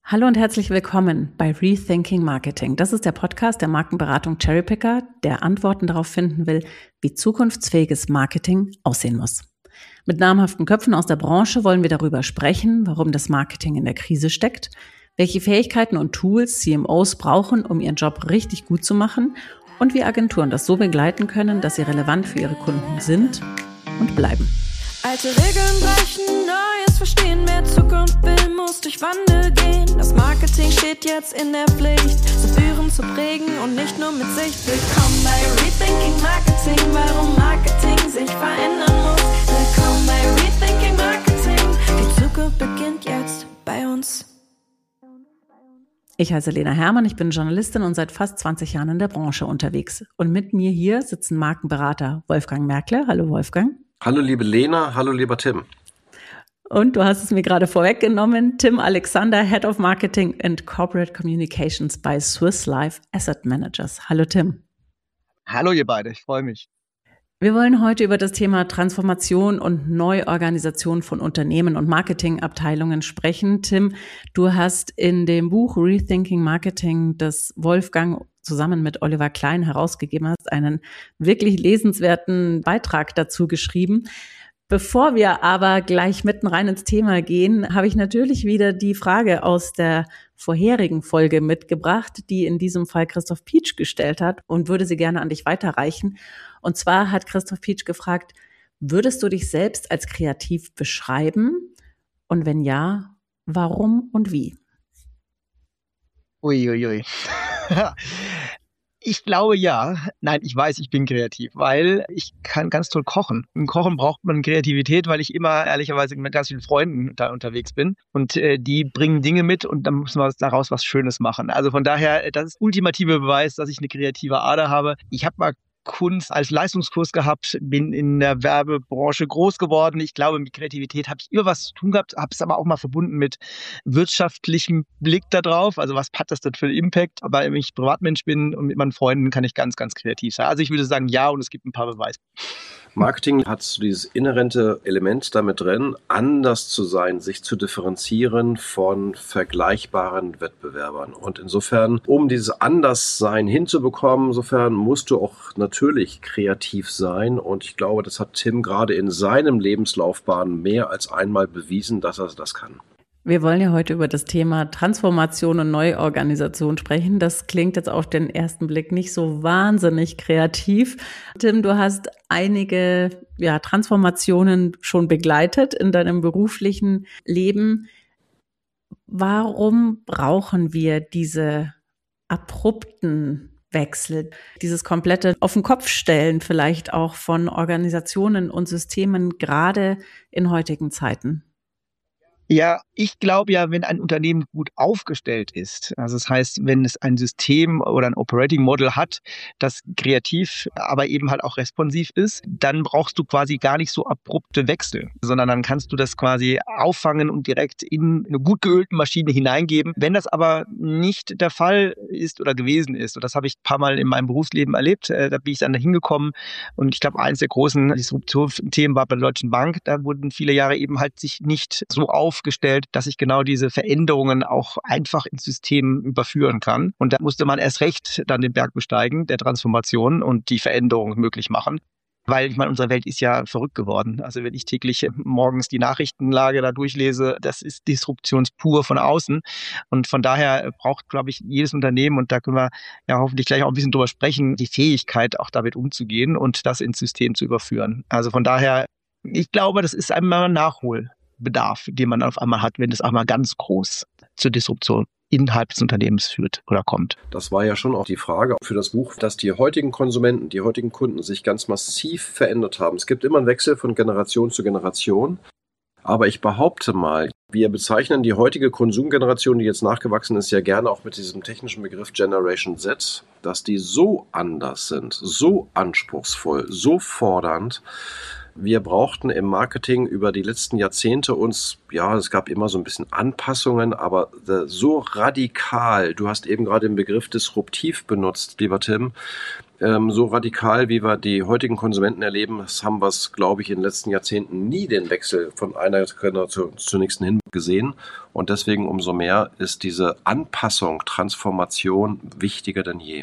Hallo und herzlich willkommen bei Rethinking Marketing. Das ist der Podcast der Markenberatung Cherrypicker, der Antworten darauf finden will, wie zukunftsfähiges Marketing aussehen muss. Mit namhaften Köpfen aus der Branche wollen wir darüber sprechen, warum das Marketing in der Krise steckt, welche Fähigkeiten und Tools CMOs brauchen, um ihren Job richtig gut zu machen und wie Agenturen das so begleiten können, dass sie relevant für ihre Kunden sind und bleiben. Alte Regeln brechen, Neues verstehen, wer Zukunft will, muss durch Wandel gehen. Das Marketing steht jetzt in der Pflicht, so führen zu prägen und nicht nur mit Sicht. Willkommen bei Rethinking Marketing, warum Marketing sich verändern muss. Willkommen bei Rethinking Marketing, die Zukunft beginnt jetzt bei uns. Ich heiße Lena Herrmann, ich bin Journalistin und seit fast 20 Jahren in der Branche unterwegs. Und mit mir hier sitzen Markenberater Wolfgang Merkle. Hallo Wolfgang. Hallo liebe Lena, hallo lieber Tim. Und du hast es mir gerade vorweggenommen, Tim Alexander, Head of Marketing and Corporate Communications bei Swiss Life Asset Managers. Hallo Tim. Hallo ihr beide, ich freue mich. Wir wollen heute über das Thema Transformation und Neuorganisation von Unternehmen und Marketingabteilungen sprechen. Tim, du hast in dem Buch Rethinking Marketing, das Wolfgang zusammen mit Oliver Klein herausgegeben hast, einen wirklich lesenswerten Beitrag dazu geschrieben. Bevor wir aber gleich mitten rein ins Thema gehen, habe ich natürlich wieder die Frage aus der vorherigen Folge mitgebracht, die in diesem Fall Christoph Pietsch gestellt hat und würde sie gerne an dich weiterreichen. Und zwar hat Christoph Pietsch gefragt, würdest du dich selbst als kreativ beschreiben? Und wenn ja, warum und wie? Uiuiui. Ich glaube ja. Nein, ich weiß, ich bin kreativ, weil ich kann ganz toll kochen. Im Kochen braucht man Kreativität, weil ich immer ehrlicherweise mit ganz vielen Freunden da unterwegs bin. Und die bringen Dinge mit und dann müssen wir daraus was Schönes machen. Also von daher, das ist ultimative Beweis, dass ich eine kreative Ader habe. Ich habe mal Kunst als Leistungskurs gehabt, bin in der Werbebranche groß geworden. Ich glaube, mit Kreativität habe ich immer was zu tun gehabt, habe es aber auch mal verbunden mit wirtschaftlichem Blick darauf. Also was hat das denn für einen Impact? Aber wenn ich Privatmensch bin und mit meinen Freunden kann ich ganz, ganz kreativ sein. Also ich würde sagen, ja, und es gibt ein paar Beweise. Marketing hat so dieses inhärente Element damit drin, anders zu sein, sich zu differenzieren von vergleichbaren Wettbewerbern. Und insofern, um dieses Anderssein hinzubekommen, insofern musst du auch natürlich kreativ sein. Und ich glaube, das hat Tim gerade in seinem Lebenslaufbahn mehr als einmal bewiesen, dass er das kann. Wir wollen ja heute über das Thema Transformation und Neuorganisation sprechen. Das klingt jetzt auf den ersten Blick nicht so wahnsinnig kreativ. Tim, du hast einige Transformationen schon begleitet in deinem beruflichen Leben. Warum brauchen wir diese abrupten Wechsel, dieses komplette auf den Kopf stellen vielleicht auch von Organisationen und Systemen, gerade in heutigen Zeiten? Ja, ich glaube ja, wenn ein Unternehmen gut aufgestellt ist, also das heißt, wenn es ein System oder ein Operating Model hat, das kreativ, aber eben halt auch responsiv ist, dann brauchst du quasi gar nicht so abrupte Wechsel, sondern dann kannst du das quasi auffangen und direkt in eine gut geölte Maschine hineingeben. Wenn das aber nicht der Fall ist oder gewesen ist, und das habe ich ein paar Mal in meinem Berufsleben erlebt, da bin ich dann da hingekommen und ich glaube, eines der großen Disruptivthemen war bei der Deutschen Bank, da wurden viele Jahre eben halt sich nicht so aufgestellt, dass ich genau diese Veränderungen auch einfach ins System überführen kann. Und da musste man erst recht dann den Berg besteigen, der Transformation und die Veränderung möglich machen. Weil, ich meine, unsere Welt ist ja verrückt geworden. Also wenn ich täglich morgens die Nachrichtenlage da durchlese, das ist Disruptionspur von außen. Und von daher braucht, glaube ich, jedes Unternehmen, und da können wir ja hoffentlich gleich auch ein bisschen drüber sprechen, die Fähigkeit, auch damit umzugehen und das ins System zu überführen. Also von daher, ich glaube, das ist einmal ein Nachholbedarf, den man auf einmal hat, wenn es einmal ganz groß zur Disruption innerhalb des Unternehmens führt oder kommt. Das war ja schon auch die Frage für das Buch, dass die heutigen Konsumenten, die heutigen Kunden sich ganz massiv verändert haben. Es gibt immer einen Wechsel von Generation zu Generation. Aber ich behaupte mal, wir bezeichnen die heutige Konsumgeneration, die jetzt nachgewachsen ist, ja gerne auch mit diesem technischen Begriff Generation Z, dass die so anders sind, so anspruchsvoll, so fordernd. Wir brauchten im Marketing über die letzten Jahrzehnte es gab immer so ein bisschen Anpassungen, aber so radikal, du hast eben gerade den Begriff disruptiv benutzt, lieber Tim, So radikal, wie wir die heutigen Konsumenten erleben, haben wir es, glaube ich, in den letzten Jahrzehnten nie den Wechsel von einer Generation zur nächsten hin gesehen. Und deswegen umso mehr ist diese Anpassung, Transformation wichtiger denn je.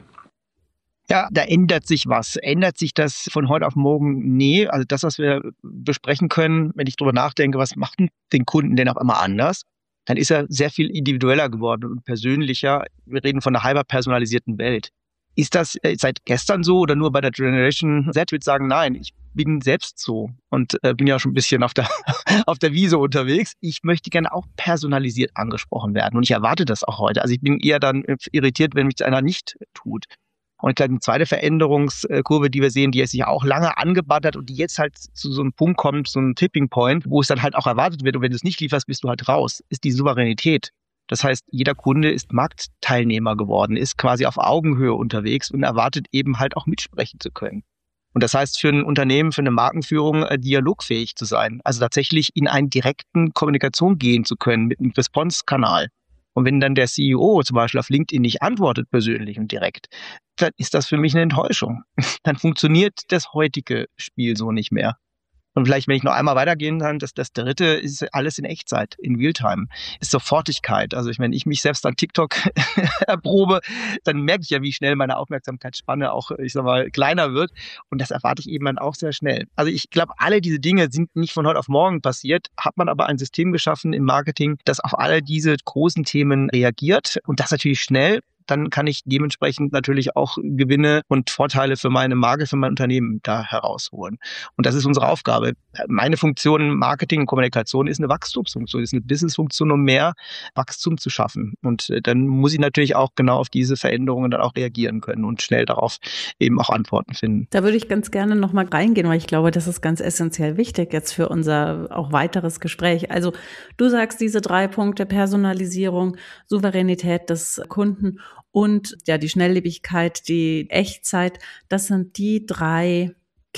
Ja, da ändert sich was. Ändert sich das von heute auf morgen? Nee, also das, was wir besprechen können, wenn ich drüber nachdenke, was macht den Kunden denn auf einmal anders, dann ist er sehr viel individueller geworden und persönlicher. Wir reden von einer hyperpersonalisierten Welt. Ist das seit gestern so oder nur bei der Generation Z? Ich würde sagen, nein, ich bin selbst so und bin ja schon ein bisschen auf der Wiese unterwegs. Ich möchte gerne auch personalisiert angesprochen werden und ich erwarte das auch heute. Also ich bin eher dann irritiert, wenn mich einer nicht tut. Und ich glaube, die zweite Veränderungskurve, die wir sehen, die sich auch lange angebattert und die jetzt halt zu so einem Punkt kommt, so einem Tipping Point, wo es dann halt auch erwartet wird und wenn du es nicht lieferst, bist du halt raus, ist die Souveränität. Das heißt, jeder Kunde ist Marktteilnehmer geworden, ist quasi auf Augenhöhe unterwegs und erwartet eben halt auch mitsprechen zu können. Und das heißt für ein Unternehmen, für eine Markenführung, dialogfähig zu sein. Also tatsächlich in einen direkten Kommunikation gehen zu können mit einem Response-Kanal. Und wenn dann der CEO zum Beispiel auf LinkedIn nicht antwortet persönlich und direkt, dann ist das für mich eine Enttäuschung. Dann funktioniert das heutige Spiel so nicht mehr. Und vielleicht, wenn ich noch einmal weitergehen kann, das dritte ist alles in Echtzeit, in Realtime, ist Sofortigkeit. Also wenn ich mich selbst an TikTok erprobe, dann merke ich ja, wie schnell meine Aufmerksamkeitsspanne auch, ich sag mal, kleiner wird. Und das erwarte ich eben dann auch sehr schnell. Also ich glaube, alle diese Dinge sind nicht von heute auf morgen passiert, hat man aber ein System geschaffen im Marketing, das auf alle diese großen Themen reagiert und das natürlich schnell. Dann kann ich dementsprechend natürlich auch Gewinne und Vorteile für meine Marke, für mein Unternehmen da herausholen. Und das ist unsere Aufgabe. Meine Funktion Marketing und Kommunikation ist eine Wachstumsfunktion, ist eine Businessfunktion, um mehr Wachstum zu schaffen. Und dann muss ich natürlich auch genau auf diese Veränderungen dann auch reagieren können und schnell darauf eben auch Antworten finden. Da würde ich ganz gerne noch mal reingehen, weil ich glaube, das ist ganz essentiell wichtig jetzt für unser auch weiteres Gespräch. Also du sagst diese 3 Punkte: Personalisierung, Souveränität des Kunden und ja, die Schnelllebigkeit, die Echtzeit, das sind die 3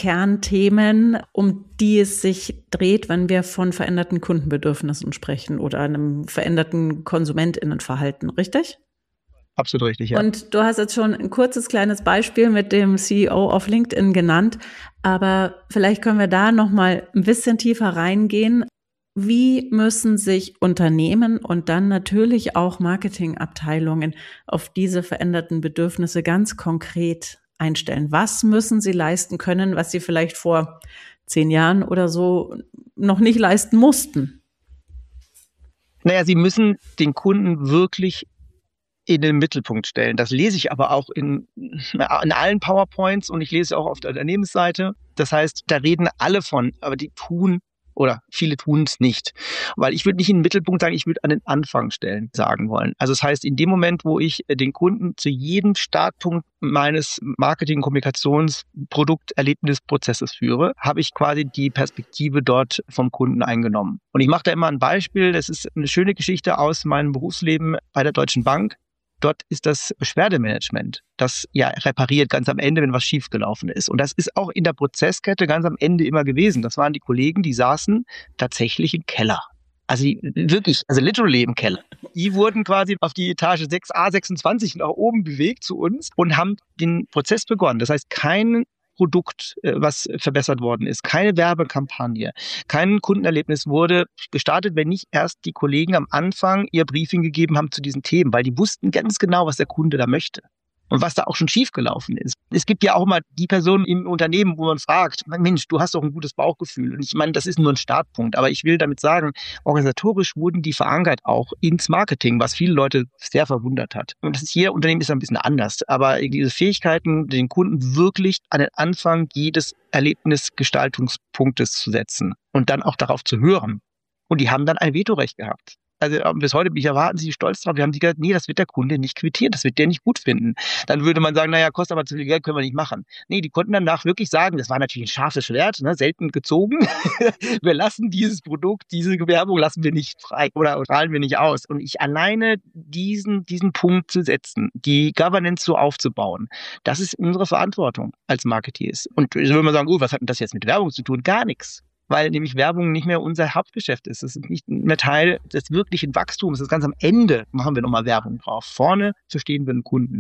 Kernthemen, um die es sich dreht, wenn wir von veränderten Kundenbedürfnissen sprechen oder einem veränderten KonsumentInnenverhalten, richtig? Absolut richtig, ja. Und du hast jetzt schon ein kurzes kleines Beispiel mit dem CEO auf LinkedIn genannt, aber vielleicht können wir da noch mal ein bisschen tiefer reingehen. Wie müssen sich Unternehmen und dann natürlich auch Marketingabteilungen auf diese veränderten Bedürfnisse ganz konkret einstellen? Was müssen sie leisten können, was sie vielleicht vor 10 Jahren oder so noch nicht leisten mussten? Naja, sie müssen den Kunden wirklich in den Mittelpunkt stellen. Das lese ich aber auch in allen PowerPoints und ich lese auch auf der Unternehmensseite. Das heißt, da reden alle von, aber die tun oder viele tun es nicht. Weil ich würde nicht in den Mittelpunkt sagen, ich würde an den Anfang stellen, sagen wollen. Also das heißt, in dem Moment, wo ich den Kunden zu jedem Startpunkt meines Marketing-, Kommunikations-, Produkterlebnisprozesses führe, habe ich quasi die Perspektive dort vom Kunden eingenommen. Und ich mache da immer ein Beispiel, das ist eine schöne Geschichte aus meinem Berufsleben bei der Deutschen Bank. Dort ist das Beschwerdemanagement, das ja repariert ganz am Ende, wenn was schiefgelaufen ist. Und das ist auch in der Prozesskette ganz am Ende immer gewesen. Das waren die Kollegen, die saßen tatsächlich im Keller. Also wirklich, also literally im Keller. Die wurden quasi auf die Etage 6A26 nach oben bewegt zu uns und haben den Prozess begonnen. Das heißt, kein Produkt, was verbessert worden ist, keine Werbekampagne, kein Kundenerlebnis wurde gestartet, wenn nicht erst die Kollegen am Anfang ihr Briefing gegeben haben zu diesen Themen, weil die wussten ganz genau, was der Kunde da möchte. Und was da auch schon schiefgelaufen ist. Es gibt ja auch mal die Person im Unternehmen, wo man fragt, Mensch, du hast doch ein gutes Bauchgefühl. Und ich meine, das ist nur ein Startpunkt. Aber ich will damit sagen, organisatorisch wurden die verankert auch ins Marketing, was viele Leute sehr verwundert hat. Und das ist, jeder Unternehmen ist ein bisschen anders. Aber diese Fähigkeiten, den Kunden wirklich an den Anfang jedes Erlebnisgestaltungspunktes zu setzen und dann auch darauf zu hören. Und die haben dann ein Vetorecht gehabt. Also bis heute bin ich wahnsinnig stolz drauf. Wir haben die gesagt, nee, das wird der Kunde nicht quittieren, das wird der nicht gut finden. Dann würde man sagen, naja, kostet aber zu viel Geld, können wir nicht machen. Nee, die konnten danach wirklich sagen, das war natürlich ein scharfes Schwert, ne, selten gezogen. Wir lassen dieses Produkt, diese Werbung lassen wir nicht frei oder strahlen wir nicht aus. Und ich alleine diesen Punkt zu setzen, die Governance so aufzubauen, das ist unsere Verantwortung als Marketeers. Und so würde man sagen, was hat denn das jetzt mit Werbung zu tun? Gar nichts. Weil nämlich Werbung nicht mehr unser Hauptgeschäft ist. Es ist nicht mehr Teil des wirklichen Wachstums. Das ist ganz am Ende machen wir nochmal Werbung drauf. Vorne verstehen wir den Kunden.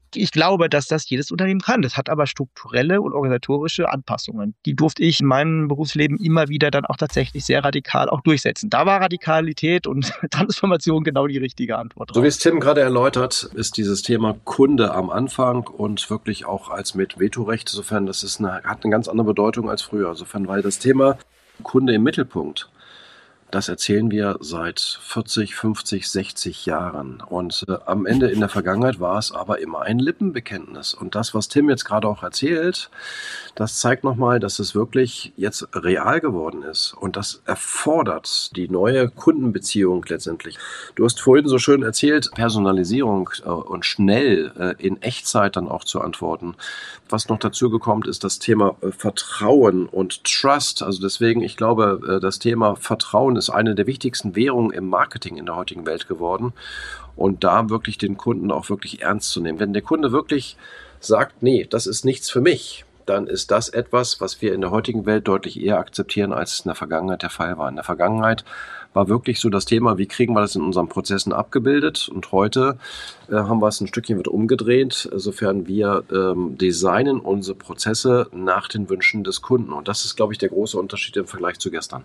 Ich glaube, dass das jedes Unternehmen kann. Das hat aber strukturelle und organisatorische Anpassungen. Die durfte ich in meinem Berufsleben immer wieder dann auch tatsächlich sehr radikal auch durchsetzen. Da war Radikalität und Transformation genau die richtige Antwort. So wie es Tim gerade erläutert, ist dieses Thema Kunde am Anfang und wirklich auch als mit Vetorecht, insofern hat eine ganz andere Bedeutung als früher. Insofern, weil das Thema Kunde im Mittelpunkt, das erzählen wir seit 40, 50, 60 Jahren. Und am Ende in der Vergangenheit war es aber immer ein Lippenbekenntnis. Und das, was Tim jetzt gerade auch erzählt, das zeigt nochmal, dass es wirklich jetzt real geworden ist. Und das erfordert die neue Kundenbeziehung letztendlich. Du hast vorhin so schön erzählt, Personalisierung und schnell in Echtzeit dann auch zu antworten. Was noch dazu gekommen ist, das Thema Vertrauen und Trust. Also deswegen, ich glaube, das Thema Vertrauen ist eine der wichtigsten Währungen im Marketing in der heutigen Welt geworden. Und da wirklich den Kunden auch wirklich ernst zu nehmen. Wenn der Kunde wirklich sagt, nee, das ist nichts für mich, dann ist das etwas, was wir in der heutigen Welt deutlich eher akzeptieren, als es in der Vergangenheit der Fall war. In der Vergangenheit war wirklich so das Thema, wie kriegen wir das in unseren Prozessen abgebildet? Und heute haben wir es ein Stückchen wieder umgedreht, sofern wir designen unsere Prozesse nach den Wünschen des Kunden. Und das ist, glaube ich, der große Unterschied im Vergleich zu gestern.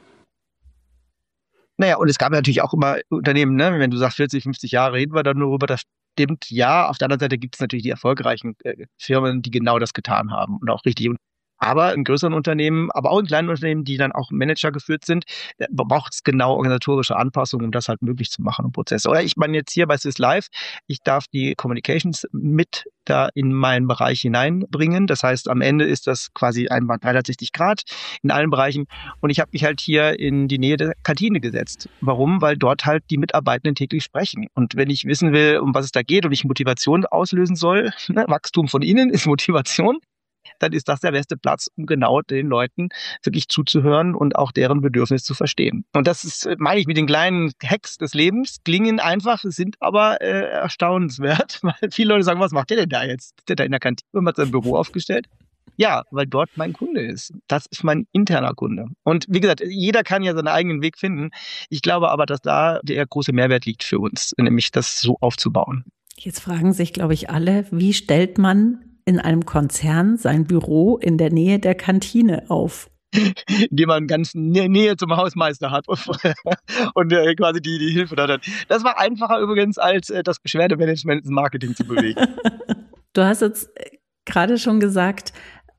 Naja, und es gab natürlich auch immer Unternehmen, ne? Wenn du sagst 40, 50 Jahre, reden wir dann nur darüber, das stimmt, ja. Auf der anderen Seite gibt es natürlich die erfolgreichen Firmen, die genau das getan haben und auch richtig. Aber in größeren Unternehmen, aber auch in kleinen Unternehmen, die dann auch Manager geführt sind, braucht es genau organisatorische Anpassungen, um das halt möglich zu machen im Prozess. Oder ich meine jetzt hier bei Swiss Life, ich darf die Communications mit da in meinen Bereich hineinbringen. Das heißt, am Ende ist das quasi einmal 360 Grad in allen Bereichen. Und ich habe mich halt hier in die Nähe der Kantine gesetzt. Warum? Weil dort halt die Mitarbeitenden täglich sprechen. Und wenn ich wissen will, um was es da geht und ich Motivation auslösen soll, Wachstum von innen ist Motivation, dann ist das der beste Platz, um genau den Leuten wirklich zuzuhören und auch deren Bedürfnis zu verstehen. Und das ist, meine ich, mit den kleinen Hacks des Lebens, klingen einfach, sind aber erstaunenswert, weil viele Leute sagen, was macht der denn da jetzt? Ist der da in der Kantine und hat sein Büro aufgestellt? Ja, weil dort mein Kunde ist. Das ist mein interner Kunde. Und wie gesagt, jeder kann ja seinen eigenen Weg finden. Ich glaube aber, dass da der große Mehrwert liegt für uns, nämlich das so aufzubauen. Jetzt fragen sich, glaube ich, alle, wie stellt man in einem Konzern sein Büro in der Nähe der Kantine auf? Indem man ganz Nähe zum Hausmeister hat und quasi die Hilfe da hat. Das war einfacher übrigens, als das Beschwerdemanagement ins Marketing zu bewegen. Du hast jetzt gerade schon gesagt,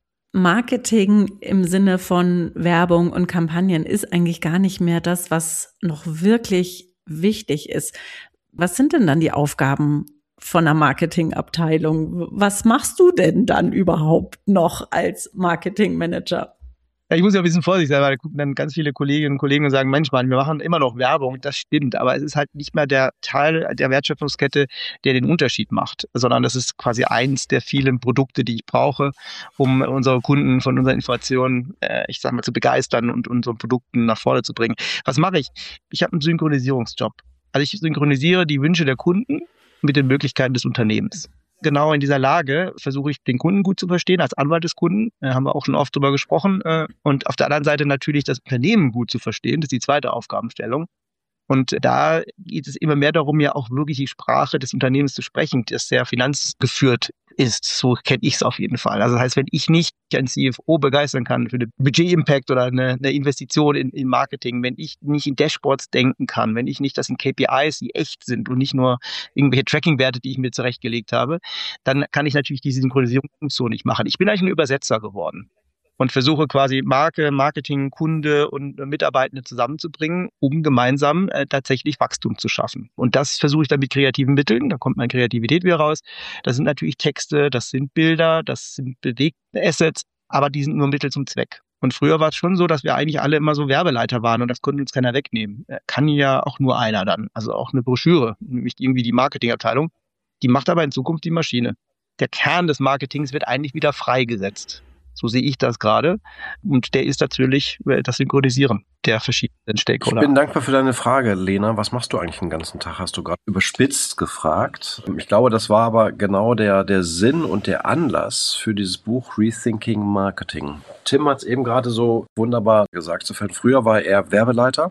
Marketing im Sinne von Werbung und Kampagnen ist eigentlich gar nicht mehr das, was noch wirklich wichtig ist. Was sind denn dann die Aufgaben von der Marketingabteilung? Was machst du denn dann überhaupt noch als Marketingmanager? Ja, ich muss ja ein bisschen vorsichtig sein, weil da gucken dann ganz viele Kolleginnen und Kollegen und sagen, Mensch, Mann, wir machen immer noch Werbung. Das stimmt, aber es ist halt nicht mehr der Teil der Wertschöpfungskette, der den Unterschied macht, sondern das ist quasi eins der vielen Produkte, die ich brauche, um unsere Kunden von unseren Informationen, zu begeistern und unseren Produkten nach vorne zu bringen. Was mache ich? Ich habe einen Synchronisierungsjob. Also ich synchronisiere die Wünsche der Kunden mit den Möglichkeiten des Unternehmens. Genau in dieser Lage versuche ich, den Kunden gut zu verstehen, als Anwalt des Kunden, haben wir auch schon oft drüber gesprochen, und auf der anderen Seite natürlich das Unternehmen gut zu verstehen, das ist die zweite Aufgabenstellung. Und da geht es immer mehr darum, ja auch wirklich die Sprache des Unternehmens zu sprechen, das sehr finanzgeführt ist. So kenne ich es auf jeden Fall. Also das heißt, wenn ich nicht einen CFO begeistern kann für den Budget-Impact oder eine Investition in Marketing, wenn ich nicht in Dashboards denken kann, wenn ich nicht das in KPIs, die echt sind und nicht nur irgendwelche Tracking-Werte, die ich mir zurechtgelegt habe, dann kann ich natürlich diese Synchronisierung so nicht machen. Ich bin eigentlich ein Übersetzer geworden und versuche quasi Marke, Marketing, Kunde und Mitarbeitende zusammenzubringen, um gemeinsam tatsächlich Wachstum zu schaffen. Und das versuche ich dann mit kreativen Mitteln, da kommt meine Kreativität wieder raus. Das sind natürlich Texte, das sind Bilder, das sind bewegte Assets, aber die sind nur Mittel zum Zweck. Und früher war es schon so, dass wir eigentlich alle immer so Werbeleiter waren und das konnte uns keiner wegnehmen. Kann ja auch nur einer dann, also auch eine Broschüre, nämlich irgendwie die Marketingabteilung. Die macht aber in Zukunft die Maschine. Der Kern des Marketings wird eigentlich wieder freigesetzt. So sehe ich das gerade. Und der ist natürlich das Synchronisieren der verschiedenen Stakeholder. Ich bin dankbar für deine Frage, Lena. Was machst du eigentlich den ganzen Tag? Hast du gerade überspitzt gefragt. Ich glaube, das war aber genau der Sinn und der Anlass für dieses Buch Rethinking Marketing. Tim hat es eben gerade so wunderbar gesagt. Früher war er Werbeleiter.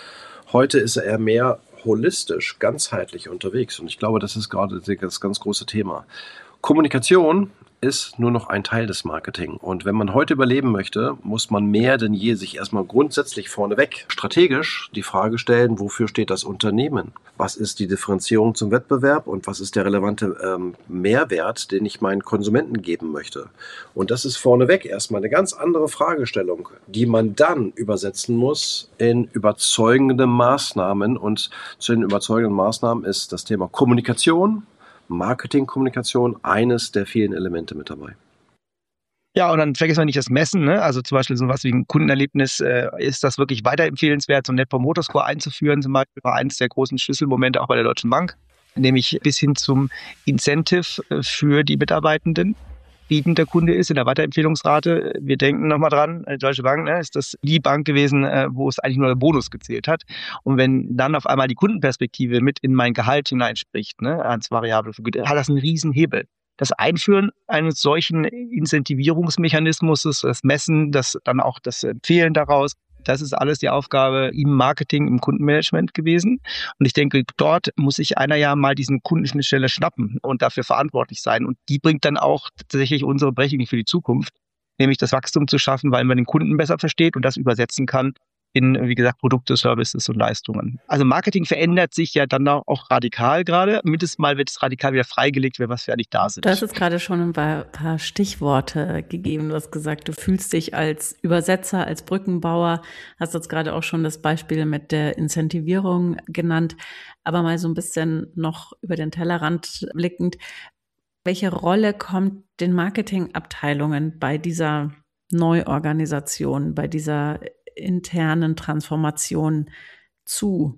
Heute ist er mehr holistisch, ganzheitlich unterwegs. Und ich glaube, das ist gerade das ganz große Thema. Kommunikation ist nur noch ein Teil des Marketing. Und wenn man heute überleben möchte, muss man mehr denn je sich erstmal grundsätzlich vorneweg strategisch die Frage stellen, wofür steht das Unternehmen? Was ist die Differenzierung zum Wettbewerb und was ist der relevante Mehrwert, den ich meinen Konsumenten geben möchte? Und das ist vorneweg erstmal eine ganz andere Fragestellung, die man dann übersetzen muss in überzeugende Maßnahmen. Und zu den überzeugenden Maßnahmen ist das Thema Kommunikation, Marketingkommunikation eines der vielen Elemente mit dabei. Ja, und dann vergessen wir nicht das Messen, ne? Also zum Beispiel sowas wie ein Kundenerlebnis, ist das wirklich weiterempfehlenswert, so ein Net Promoter Score einzuführen, zum Beispiel war eines der großen Schlüsselmomente auch bei der Deutschen Bank, nämlich bis hin zum Incentive für die Mitarbeitenden. Bietend der Kunde ist in der Weiterempfehlungsrate. Wir denken nochmal dran, die Deutsche Bank, ne, ist das die Bank gewesen, wo es eigentlich nur der Bonus gezählt hat. Und wenn dann auf einmal die Kundenperspektive mit in mein Gehalt hineinspricht, ne, als Variable, hat das einen riesen Hebel. Das Einführen eines solchen Incentivierungsmechanismus, das Messen, das dann auch das Empfehlen daraus, das ist alles die Aufgabe im Marketing, im Kundenmanagement gewesen. Und ich denke, dort muss sich einer ja mal diesen Kundenschnittstelle schnappen und dafür verantwortlich sein. Und die bringt dann auch tatsächlich unsere Berechtigung für die Zukunft, nämlich das Wachstum zu schaffen, weil man den Kunden besser versteht und das übersetzen kann in, wie gesagt, Produkte, Services und Leistungen. Also Marketing verändert sich ja dann auch radikal gerade. Mindestens mal wird es radikal wieder freigelegt, wenn was fertig da sind. Du hast jetzt gerade schon ein paar Stichworte gegeben. Du hast gesagt, du fühlst dich als Übersetzer, als Brückenbauer. Hast jetzt gerade auch schon das Beispiel mit der Incentivierung genannt. Aber mal so ein bisschen noch über den Tellerrand blickend. Welche Rolle kommt den Marketingabteilungen bei dieser Neuorganisation, bei dieser internen Transformation zu?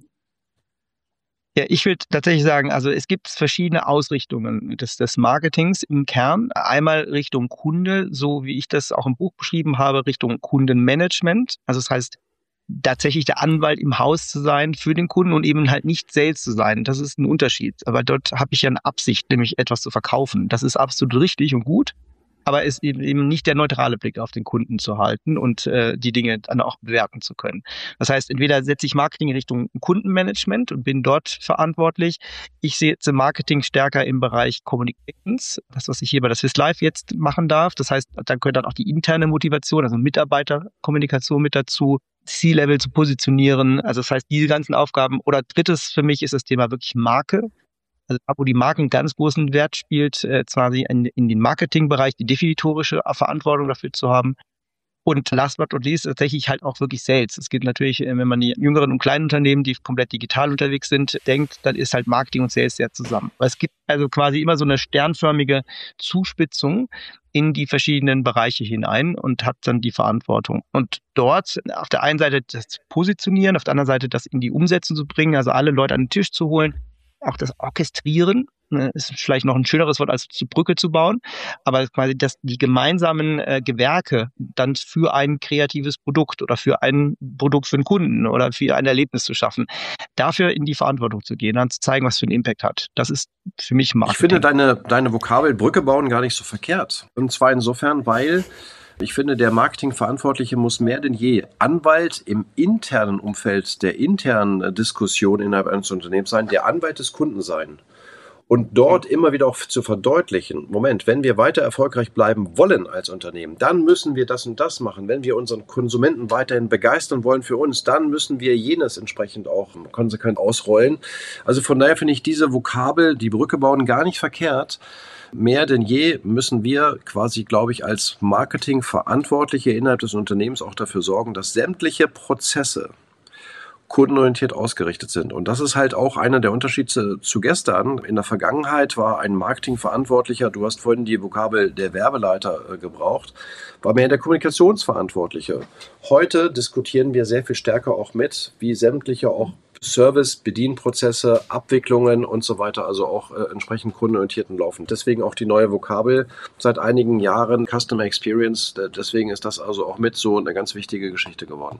Ja, ich würde tatsächlich sagen, also es gibt verschiedene Ausrichtungen des Marketings im Kern. Einmal Richtung Kunde, so wie ich das auch im Buch beschrieben habe, Richtung Kundenmanagement. Also das heißt, tatsächlich der Anwalt im Haus zu sein für den Kunden und eben halt nicht Sales zu sein. Das ist ein Unterschied. Aber dort habe ich ja eine Absicht, nämlich etwas zu verkaufen. Das ist absolut richtig und gut. Aber es ist eben nicht der neutrale Blick auf den Kunden zu halten und die Dinge dann auch bewerten zu können. Das heißt, entweder setze ich Marketing in Richtung Kundenmanagement und bin dort verantwortlich. Ich setze Marketing stärker im Bereich Communications, das, was ich hier bei der Swiss Life jetzt machen darf. Das heißt, da gehört dann auch die interne Motivation, also Mitarbeiterkommunikation mit dazu, C-Level zu positionieren. Also das heißt, diese ganzen Aufgaben. Oder drittes für mich ist das Thema wirklich Marke. Also da, wo die Marke einen ganz großen Wert spielt, quasi in den Marketingbereich, die definitorische Verantwortung dafür zu haben. Und last but not least tatsächlich halt auch wirklich Sales. Es geht natürlich, wenn man die jüngeren und kleinen Unternehmen, die komplett digital unterwegs sind, denkt, dann ist halt Marketing und Sales sehr zusammen. Weil es gibt also quasi immer so eine sternförmige Zuspitzung in die verschiedenen Bereiche hinein und hat dann die Verantwortung. Und dort auf der einen Seite das Positionieren, auf der anderen Seite das in die Umsetzung zu bringen, also alle Leute an den Tisch zu holen, auch das Orchestrieren, ist vielleicht noch ein schöneres Wort als Brücke zu bauen, aber quasi die gemeinsamen Gewerke dann für ein kreatives Produkt oder für ein Produkt für einen Kunden oder für ein Erlebnis zu schaffen, dafür in die Verantwortung zu gehen, dann zu zeigen, was für einen Impact hat. Das ist für mich Marketing. Ich finde deine Vokabel Brücke bauen gar nicht so verkehrt. Und zwar insofern, weil ich finde, der Marketingverantwortliche muss mehr denn je Anwalt im internen Umfeld der internen Diskussion innerhalb eines Unternehmens sein, der Anwalt des Kunden sein. Und dort immer wieder auch zu verdeutlichen, Moment, wenn wir weiter erfolgreich bleiben wollen als Unternehmen, dann müssen wir das und das machen. Wenn wir unseren Konsumenten weiterhin begeistern wollen für uns, dann müssen wir jenes entsprechend auch konsequent ausrollen. Also von daher finde ich diese Vokabel, die Brücke bauen, gar nicht verkehrt. Mehr denn je müssen wir quasi, glaube ich, als Marketingverantwortliche innerhalb des Unternehmens auch dafür sorgen, dass sämtliche Prozesse kundenorientiert ausgerichtet sind. Und das ist halt auch einer der Unterschiede zu gestern. In der Vergangenheit war ein Marketingverantwortlicher, du hast vorhin die Vokabel der Werbeleiter gebraucht, war mehr der Kommunikationsverantwortliche. Heute diskutieren wir sehr viel stärker auch mit, wie sämtliche auch Service, Bedienprozesse, Abwicklungen und so weiter, also auch entsprechend kundenorientierten laufen. Deswegen auch die neue Vokabel seit einigen Jahren, Customer Experience. Deswegen ist das also auch mit so eine ganz wichtige Geschichte geworden.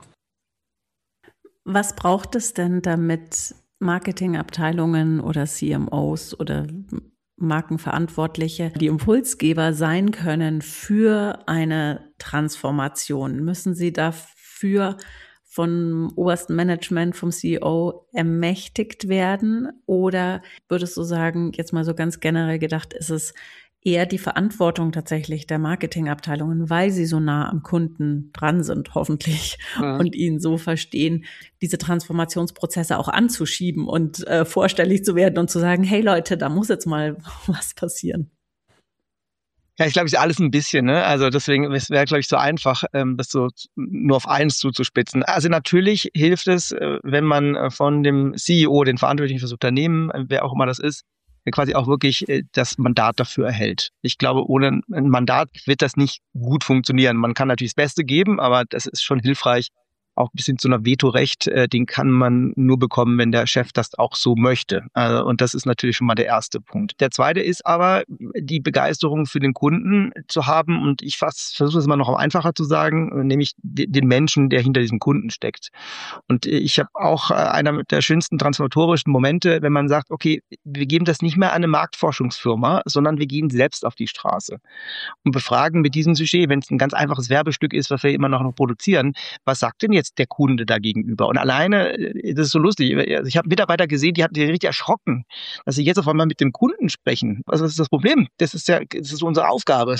Was braucht es denn, damit Marketingabteilungen oder CMOs oder Markenverantwortliche die Impulsgeber sein können für eine Transformation? Müssen sie dafür vom obersten Management, vom CEO ermächtigt werden? Oder würdest du sagen, jetzt mal so ganz generell gedacht, ist es eher die Verantwortung tatsächlich der Marketingabteilungen, weil sie so nah am Kunden dran sind, hoffentlich, und ihn so verstehen, diese Transformationsprozesse auch anzuschieben und vorstellig zu werden und zu sagen, hey Leute, da muss jetzt mal was passieren. Ja, ich glaube, es ist alles ein bisschen, ne? Also deswegen, es wäre, glaube ich, so einfach, das so nur auf eins zuzuspitzen. Also natürlich hilft es, wenn man von dem CEO, den Verantwortlichen fürs Unternehmen, wer auch immer das ist, quasi auch wirklich das Mandat dafür erhält. Ich glaube, ohne ein Mandat wird das nicht gut funktionieren. Man kann natürlich das Beste geben, aber das ist schon hilfreich. Auch bis hin zu einer Vetorecht, den kann man nur bekommen, wenn der Chef das auch so möchte. Und das ist natürlich schon mal der erste Punkt. Der zweite ist aber, die Begeisterung für den Kunden zu haben. Und ich versuche es immer noch einfacher zu sagen, nämlich den Menschen, der hinter diesem Kunden steckt. Und ich habe auch einer der schönsten transformatorischen Momente, wenn man sagt, okay, wir geben das nicht mehr an eine Marktforschungsfirma, sondern wir gehen selbst auf die Straße und befragen mit diesem Sujet, wenn es ein ganz einfaches Werbestück ist, was wir immer noch produzieren, was sagt denn jetzt der Kunde da gegenüber? Und alleine, das ist so lustig, ich habe Mitarbeiter gesehen, die richtig erschrocken, dass sie jetzt auf einmal mit dem Kunden sprechen. Was ist das Problem? Das ist unsere Aufgabe.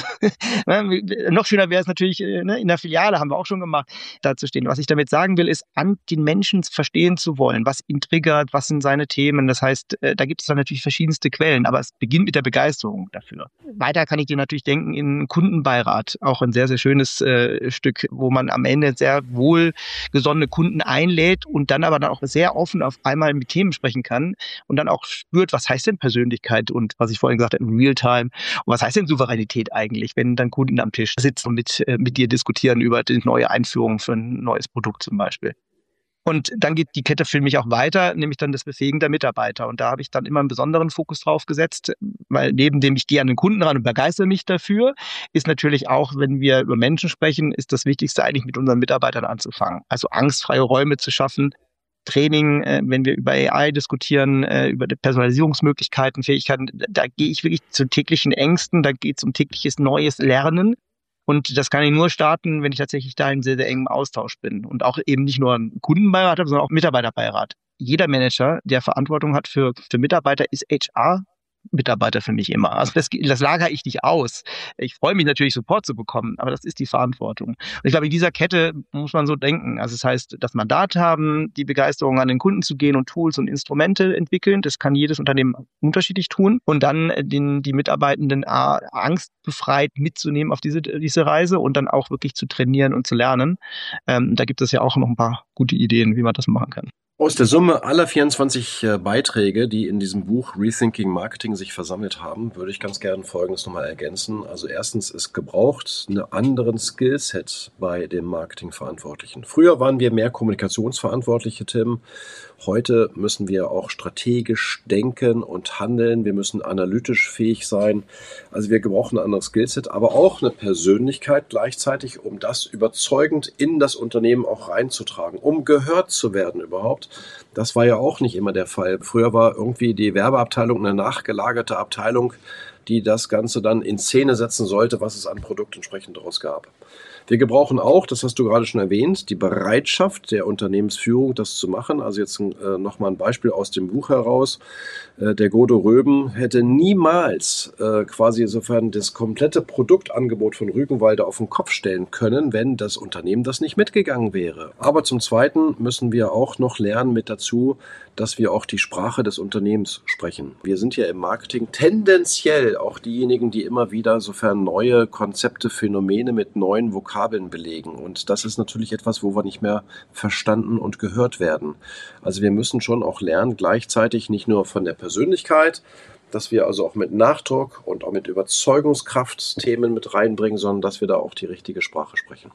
Noch schöner wäre es natürlich, in der Filiale, haben wir auch schon gemacht, da zu stehen. Was ich damit sagen will, ist, an den Menschen verstehen zu wollen, was ihn triggert, was sind seine Themen. Das heißt, da gibt es dann natürlich verschiedenste Quellen, aber es beginnt mit der Begeisterung dafür. Weiter kann ich dir natürlich denken, in Kundenbeirat, auch ein sehr, sehr schönes Stück, wo man am Ende sehr wohl gesonnene Kunden einlädt und dann aber dann auch sehr offen auf einmal mit Themen sprechen kann und dann auch spürt, was heißt denn Persönlichkeit und was ich vorhin gesagt habe, in Realtime und was heißt denn Souveränität eigentlich, wenn dann Kunden am Tisch sitzen und mit dir diskutieren über die neue Einführung für ein neues Produkt zum Beispiel. Und dann geht die Kette für mich auch weiter, nämlich dann das Befähigen der Mitarbeiter. Und da habe ich dann immer einen besonderen Fokus drauf gesetzt, weil neben dem ich gehe an den Kunden ran und begeistere mich dafür, ist natürlich auch, wenn wir über Menschen sprechen, ist das Wichtigste eigentlich mit unseren Mitarbeitern anzufangen. Also angstfreie Räume zu schaffen, Training, wenn wir über AI diskutieren, über die Personalisierungsmöglichkeiten, Fähigkeiten, da gehe ich wirklich zu täglichen Ängsten, da geht es um tägliches neues Lernen. Und das kann ich nur starten, wenn ich tatsächlich da in sehr, sehr engem Austausch bin. Und auch eben nicht nur einen Kundenbeirat habe, sondern auch Mitarbeiterbeirat. Jeder Manager, der Verantwortung hat für Mitarbeiter, ist HR-Mitarbeiter für mich immer. Also das lagere ich nicht aus. Ich freue mich natürlich, Support zu bekommen, aber das ist die Verantwortung. Und ich glaube, in dieser Kette muss man so denken. Also das heißt, das Mandat haben, die Begeisterung an den Kunden zu gehen und Tools und Instrumente entwickeln. Das kann jedes Unternehmen unterschiedlich tun. Und dann die Mitarbeitenden angstbefreit mitzunehmen auf diese Reise und dann auch wirklich zu trainieren und zu lernen. Da gibt es ja auch noch ein paar gute Ideen, wie man das machen kann. Aus der Summe aller 24 Beiträge, die in diesem Buch Rethinking Marketing sich versammelt haben, würde ich ganz gerne Folgendes nochmal ergänzen. Also erstens ist gebraucht einen anderen Skillset bei dem Marketingverantwortlichen. Früher waren wir mehr Kommunikationsverantwortliche, Tim. Heute müssen wir auch strategisch denken und handeln. Wir müssen analytisch fähig sein. Also wir gebrauchen ein anderes Skillset, aber auch eine Persönlichkeit gleichzeitig, um das überzeugend in das Unternehmen auch reinzutragen, um gehört zu werden überhaupt. Das war ja auch nicht immer der Fall. Früher war irgendwie die Werbeabteilung eine nachgelagerte Abteilung, die das Ganze dann in Szene setzen sollte, was es an Produkt entsprechend daraus gab. Wir gebrauchen auch, das hast du gerade schon erwähnt, die Bereitschaft der Unternehmensführung, das zu machen. Also jetzt nochmal ein Beispiel aus dem Buch heraus. Der Godo Röben hätte niemals quasi insofern das komplette Produktangebot von Rügenwalder auf den Kopf stellen können, wenn das Unternehmen das nicht mitgegangen wäre. Aber zum Zweiten müssen wir auch noch lernen mit dazu, dass wir auch die Sprache des Unternehmens sprechen. Wir sind ja im Marketing tendenziell auch diejenigen, die immer wieder sofern neue Konzepte, Phänomene mit neuen Vokabeln belegen. Und das ist natürlich etwas, wo wir nicht mehr verstanden und gehört werden. Also wir müssen schon auch lernen, gleichzeitig nicht nur von der Persönlichkeit, dass wir also auch mit Nachdruck und auch mit Überzeugungskraft Themen mit reinbringen, sondern dass wir da auch die richtige Sprache sprechen.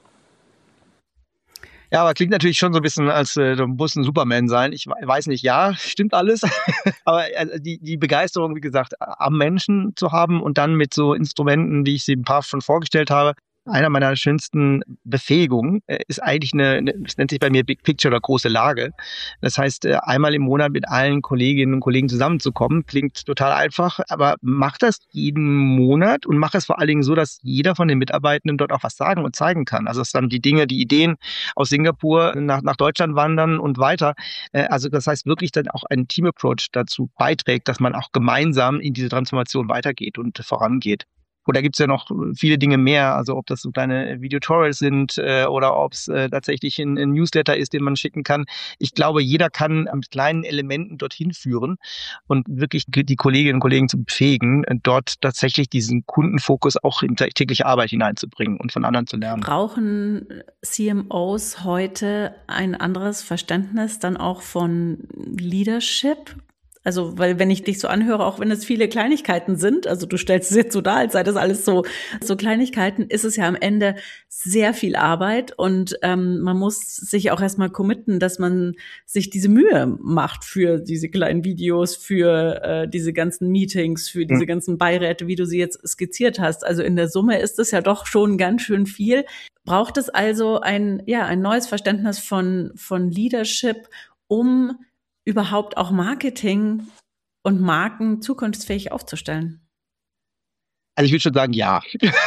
Ja, aber klingt natürlich schon so ein bisschen, als du musst ein Superman sein. Ich weiß nicht, ja, stimmt alles. Aber die Begeisterung, wie gesagt, am Menschen zu haben und dann mit so Instrumenten, wie ich sie ein paar schon vorgestellt habe, Einer meiner schönsten Befähigungen ist eigentlich es nennt sich bei mir Big Picture oder große Lage. Das heißt, einmal im Monat mit allen Kolleginnen und Kollegen zusammenzukommen, klingt total einfach, aber mach das jeden Monat und mach es vor allen Dingen so, dass jeder von den Mitarbeitenden dort auch was sagen und zeigen kann. Also dass dann die Ideen aus Singapur nach Deutschland wandern und weiter. Also das heißt wirklich dann auch ein Team-Approach dazu beiträgt, dass man auch gemeinsam in diese Transformation weitergeht und vorangeht. Oder gibt es ja noch viele Dinge mehr, also ob das so kleine Videotutorials sind oder ob es tatsächlich ein Newsletter ist, den man schicken kann. Ich glaube, jeder kann mit kleinen Elementen dorthin führen und wirklich die Kolleginnen und Kollegen zu befähigen, dort tatsächlich diesen Kundenfokus auch in tägliche Arbeit hineinzubringen und von anderen zu lernen. Brauchen CMOs heute ein anderes Verständnis dann auch von Leadership? Also, weil wenn ich dich so anhöre, auch wenn es viele Kleinigkeiten sind, also du stellst es jetzt so dar, als sei das alles so Kleinigkeiten, ist es ja am Ende sehr viel Arbeit und man muss sich auch erstmal committen, dass man sich diese Mühe macht für diese kleinen Videos, für diese ganzen Meetings, für diese ganzen Beiräte, wie du sie jetzt skizziert hast. Also in der Summe ist es ja doch schon ganz schön viel. Braucht es also ein neues Verständnis von Leadership, um überhaupt auch Marketing und Marken zukunftsfähig aufzustellen? Also ich würde schon sagen, ja.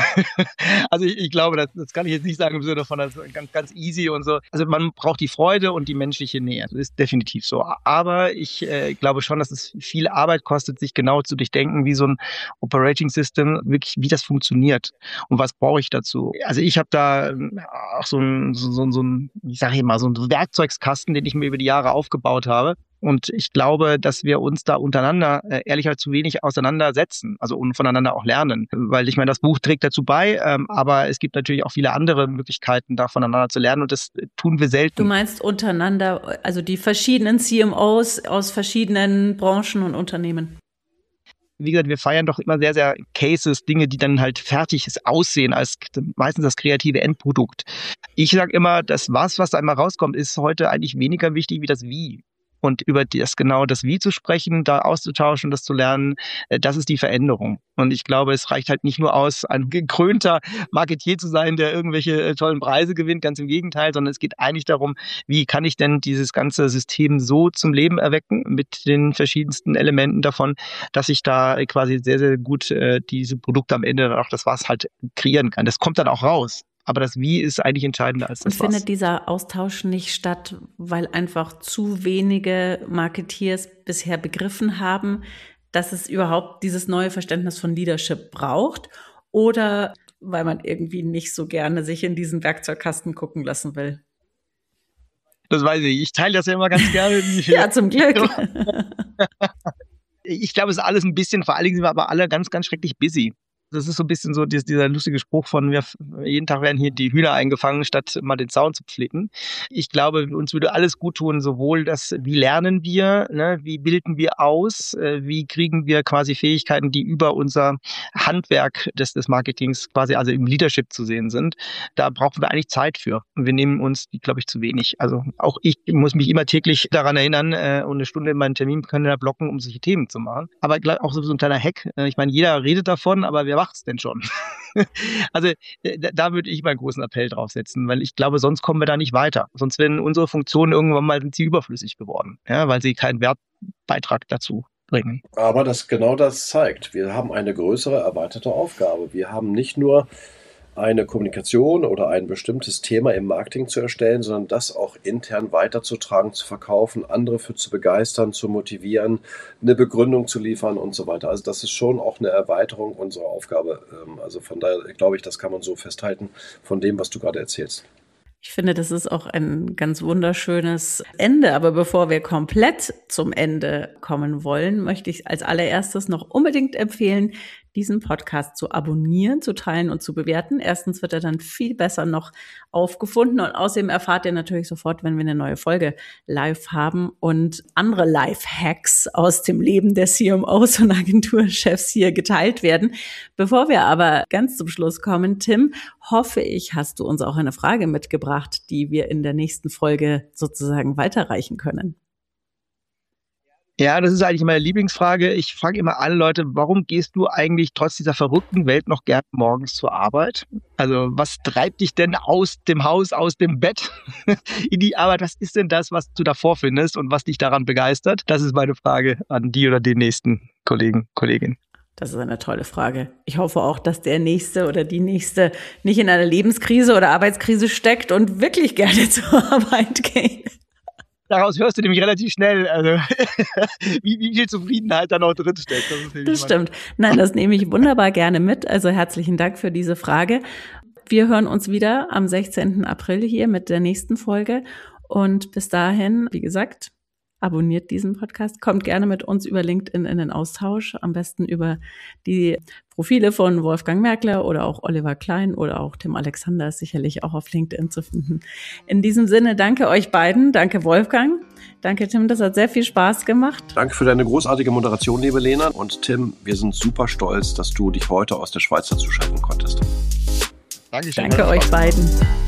Also ich glaube, das kann ich jetzt nicht sagen im Sinne von, das ist ganz, ganz easy und so. Also man braucht die Freude und die menschliche Nähe. Das ist definitiv so. Aber ich glaube schon, dass es viel Arbeit kostet, sich genau zu durchdenken, wie so ein Operating System, wirklich, wie das funktioniert und was brauche ich dazu. Also ich habe da auch so ein, ich sage immer, so ein Werkzeugskasten, den ich mir über die Jahre aufgebaut habe. Und ich glaube, dass wir uns da untereinander ehrlich gesagt zu wenig auseinandersetzen, also und voneinander auch lernen. Weil ich meine, das Buch trägt dazu bei, aber es gibt natürlich auch viele andere Möglichkeiten, da voneinander zu lernen und das tun wir selten. Du meinst untereinander, also die verschiedenen CMOs aus verschiedenen Branchen und Unternehmen? Wie gesagt, wir feiern doch immer sehr, sehr Cases, Dinge, die dann halt fertig aussehen, als meistens das kreative Endprodukt. Ich sage immer, das was da einmal rauskommt, ist heute eigentlich weniger wichtig wie das Wie. Und über das Wie zu sprechen, da auszutauschen, das zu lernen, das ist die Veränderung. Und ich glaube, es reicht halt nicht nur aus, ein gekrönter Marketier zu sein, der irgendwelche tollen Preise gewinnt, ganz im Gegenteil, sondern es geht eigentlich darum, wie kann ich denn dieses ganze System so zum Leben erwecken mit den verschiedensten Elementen davon, dass ich da quasi sehr, sehr gut diese Produkte am Ende dann auch das Was halt kreieren kann. Das kommt dann auch raus. Aber das Wie ist eigentlich entscheidender als das Was. Und findet dieser Austausch nicht statt, weil einfach zu wenige Marketeers bisher begriffen haben, dass es überhaupt dieses neue Verständnis von Leadership braucht? Oder weil man irgendwie nicht so gerne sich in diesen Werkzeugkasten gucken lassen will? Das weiß ich. Ich teile das ja immer ganz gerne. Ja, zum Glück. Ich glaube, es ist alles ein bisschen, vor allen Dingen sind wir aber alle ganz, ganz schrecklich busy. Das ist so ein bisschen so dieser lustige Spruch von mir, jeden Tag werden hier die Hühner eingefangen, statt mal den Zaun zu pflücken. Ich glaube, uns würde alles gut tun, sowohl das, wie lernen wir, ne, wie bilden wir aus, wie kriegen wir quasi Fähigkeiten, die über unser Handwerk des Marketings quasi also im Leadership zu sehen sind. Da brauchen wir eigentlich Zeit für. Und wir nehmen uns die, glaube ich, zu wenig. Also auch ich muss mich immer täglich daran erinnern und eine Stunde in meinen Terminkalender blocken, um solche Themen zu machen. Aber auch so ein kleiner Hack. Ich meine, jeder redet davon, aber wer macht's denn schon? Also da würde ich meinen großen Appell draufsetzen, weil ich glaube, sonst kommen wir da nicht weiter. Sonst werden unsere Funktionen irgendwann mal überflüssig geworden, ja, weil sie keinen Wertbeitrag dazu bringen. Aber genau das zeigt, wir haben eine größere, erweiterte Aufgabe. Wir haben nicht nur eine Kommunikation oder ein bestimmtes Thema im Marketing zu erstellen, sondern das auch intern weiterzutragen, zu verkaufen, andere für zu begeistern, zu motivieren, eine Begründung zu liefern und so weiter. Also das ist schon auch eine Erweiterung unserer Aufgabe. Also von daher glaube ich, das kann man so festhalten von dem, was du gerade erzählst. Ich finde, das ist auch ein ganz wunderschönes Ende. Aber bevor wir komplett zum Ende kommen wollen, möchte ich als allererstes noch unbedingt empfehlen, diesen Podcast zu abonnieren, zu teilen und zu bewerten. Erstens wird er dann viel besser noch aufgefunden und außerdem erfahrt ihr natürlich sofort, wenn wir eine neue Folge live haben und andere Life-Hacks aus dem Leben der CMOs und Agenturchefs hier geteilt werden. Bevor wir aber ganz zum Schluss kommen, Tim, hoffe ich, hast du uns auch eine Frage mitgebracht, die wir in der nächsten Folge sozusagen weiterreichen können. Ja, das ist eigentlich meine Lieblingsfrage. Ich frage immer alle Leute, warum gehst du eigentlich trotz dieser verrückten Welt noch gern morgens zur Arbeit? Also was treibt dich denn aus dem Haus, aus dem Bett in die Arbeit? Was ist denn das, was du da vorfindest und was dich daran begeistert? Das ist meine Frage an die oder den nächsten Kollegen, Kollegin. Das ist eine tolle Frage. Ich hoffe auch, dass der Nächste oder die Nächste nicht in einer Lebenskrise oder Arbeitskrise steckt und wirklich gerne zur Arbeit geht. Daraus hörst du nämlich relativ schnell, also wie viel Zufriedenheit da noch drin steckt. Das stimmt. Nein, das nehme ich wunderbar gerne mit. Also herzlichen Dank für diese Frage. Wir hören uns wieder am 16. April hier mit der nächsten Folge. Und bis dahin, wie gesagt, abonniert diesen Podcast, kommt gerne mit uns über LinkedIn in den Austausch, am besten über die Profile von Wolfgang Merkle oder auch Oliver Klein oder auch Tim Alexander ist sicherlich auch auf LinkedIn zu finden. In diesem Sinne, danke euch beiden, danke Wolfgang, danke Tim, das hat sehr viel Spaß gemacht. Danke für deine großartige Moderation, liebe Lena. Und Tim, wir sind super stolz, dass du dich heute aus der Schweiz dazuschalten konntest. Dankeschön. Danke euch beiden.